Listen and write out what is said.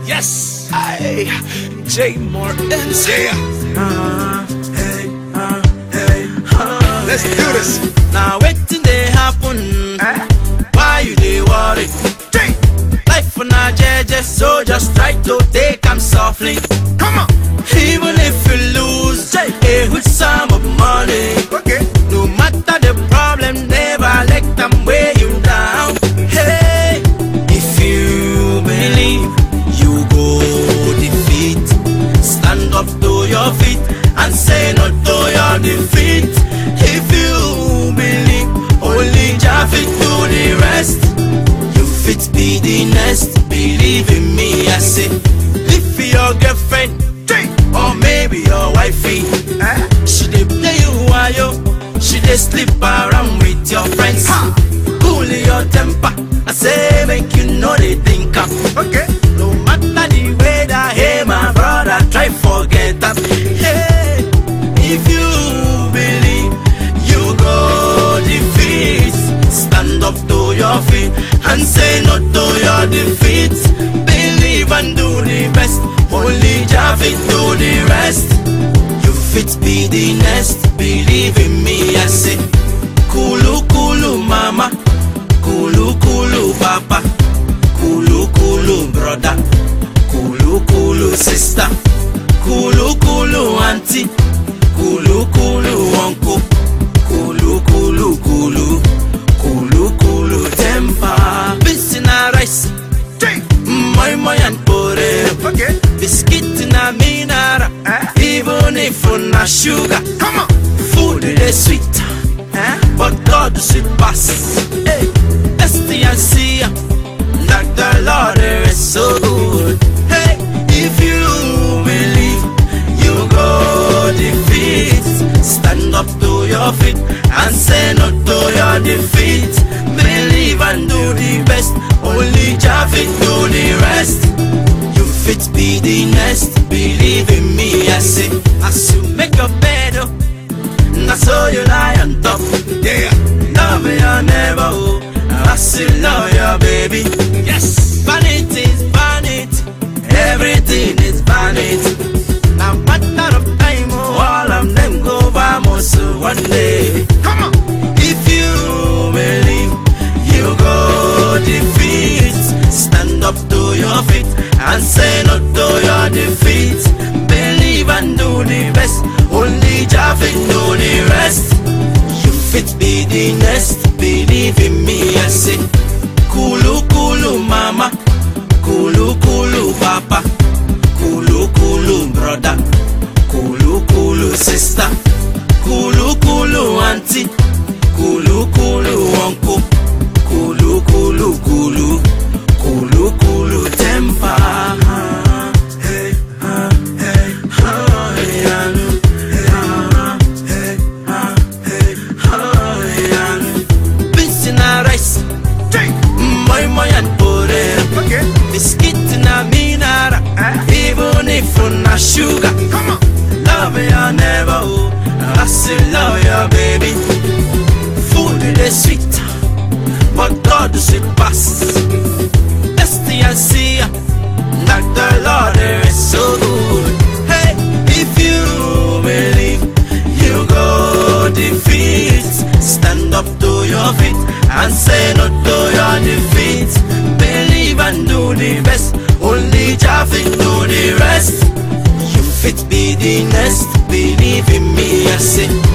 Yes, I J Martins. Yeah. Let's do this. Now waiting they happen. Why you they worry? Life for now, JJ, so just try to take 'em softly. Come on. Even if you lose, a good sum of money. Okay. No matter the problem, never let them weigh you down. Hey, if you believe, you go defeat. Stand up to your feet and say no to your defeat. If you believe, only Jah fit do the rest. You fit be the next. Believe in me, I say. Live for your girlfriend, or maybe your wifey. She dey play you while she dey sleep around with your friends. Cool your temper, I say make you know they think up. Okay. No matter the way that, hey my brother, try forget that. Hey, if you believe, you go defeat. Stand up to your feet and say no to your defeat. Believe and do the best. Only Jah fit do the rest. You fit be the next. Believe in me, I say. Kulu kulu mama, kulu kulu papa, kulu kulu brother, kulu kulu sister, kulu kulu auntie, kulu kulu uncle, kulu kulu kulu, kulu kulu temper. Busy na rice, moi and potato. Okay. Biscuit na minara, even if na sugar. Come on. Food is sweet, but God is sweet pass. Hey, STNC, like the Lord is so good. Hey, if you believe, you go defeat. Stand up to your feet and say no to your defeat. Believe and do the best. Only Jah fit do the rest. You fit be the next. Believe in me, I say. As you make your bed, na so you lie on top. Yeah. Love your neighbor, as you love your baby. Yes. Vanity is vanity, everything is vanity. Now matter of time, all of them go vamos one day. Come on. If you believe, you go defeat. Stand up to your feet and say no to your defeat. Believe and do the best. Only Jah fit do the rest. You fit be the next. Believe in me, I say. Kulu kulu mama, kulu kulu papa, kulu kulu brother, kulu kulu sister, kulu kulu auntie, kulu kulu uncle, kulu kulu kulu, kulu kulu temper. Hey, hey, Busy na rice, moi and potato. Okay. Biscuit na minara, even if na sugar. Come on. Love your neighbor, as you love your baby. Food is sweet, but God is sweet pass. STNC, like the Lord is so good. Hey, if you believe, you go defeat. Stand up to your feet and say no to your defeat. Believe and do the best. Only Jah fit do the rest. You fit be the next. Believe in me, I say.